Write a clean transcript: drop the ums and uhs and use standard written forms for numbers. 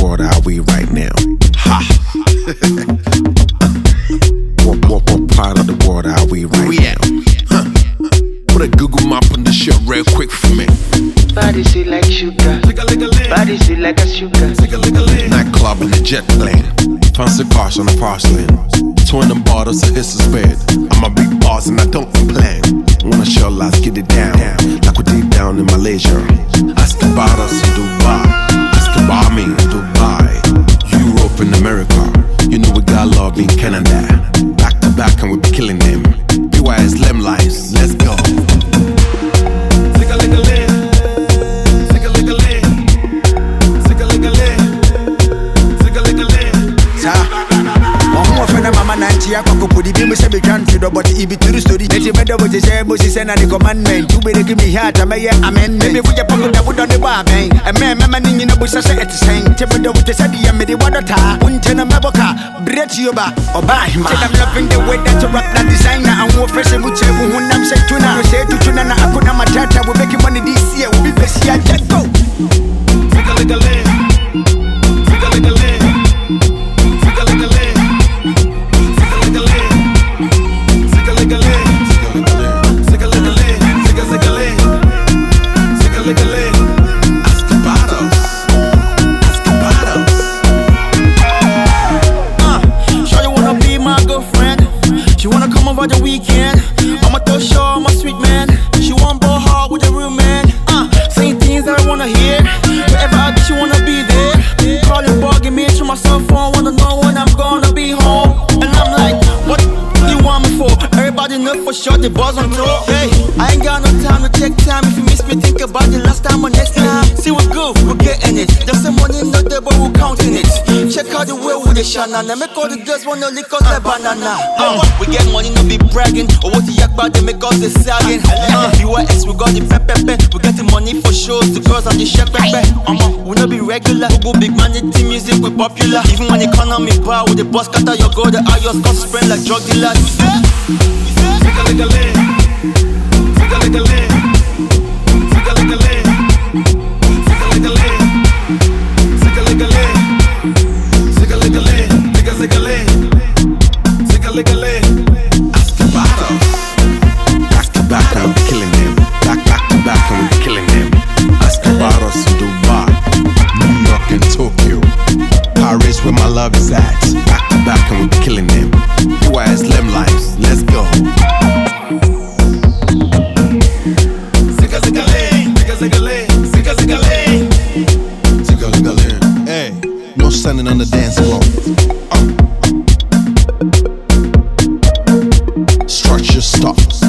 world are we right now? Ha! What part of the world are we right now? Huh. Put a Google map on the shit real quick for me. Body sweet like sugar. Body sweet like a sugar. Nightclub in the jet plane. Fancy cars on the fast lane. Twin them bottles to his bed. I'm a big boss and I don't complain. Wanna show life, get it down. Like we did down in Malaysia. Ask about us in Dubai. Ask about me in Dubai. Europe and America. You know we got love in Canada. Back to back and we be killing them. BYS Lem Lines, let's go. I can't put the beam, say we can't do the body, it be to the story. Let you better what you say, but she said, and the commandment. You better give me heart, I may, amen. Maybe put your pocket that would on the bar, bang. A man, in the bush, I say at the same. Tip it over to say the yammy, the water tar. Wouldn't tell a maboka, bread to your bar, or buy him. I'm loving the way that you rock that designer. And we're fresh and we'll check when I'm saying to now. Say to Tuna, I put on my tata, we're making money this year. We'll be best here, let's go. Take a lick a leg. Take a lick a leg. Take a lick a leg. Over the weekend, I'ma throw show, I'm a sweet man. She want ball hard with a real man. Saying things that I wanna hear. Wherever I be, she wanna be there. Calling, bugging me through my cell phone, wanna know when I'm gonna be home. And I'm like, what do you want me for? Everybody know for sure the buzz on tour. Hey, I ain't got no time to take time. If you miss me, think about the last time or next time. See we're good, we're getting it. There's some money in the day, but we're counting it. Check out the way with the shana. Now make all the girls wanna lick us like banana. We get money, no be bragging. Or what the yak bad, they make us the sagging. BYS, we got the pepe. We get the money for shows, the girls on the shake pepe. We no be regular. We go big man, the team music, we popular. Even when the economy bar, with the boss cut out your go, the IOS got spread like drug dealers. Take a lick a leg. Take a lick a leg. Take a lick a leg. Take a lick a leg. Take a lick a leg. Take a lick a leg. Take a lick a leg. Take a lick a leg. Ask about us. Ask about and we killing them. Back to back and we killing them. Ask about us in Dubai, New York and Tokyo, Paris where my love is at. Back to back and we killing them. BYS Lem Lines, let's go. Hey, no standing on the dance floor. Structure stuff.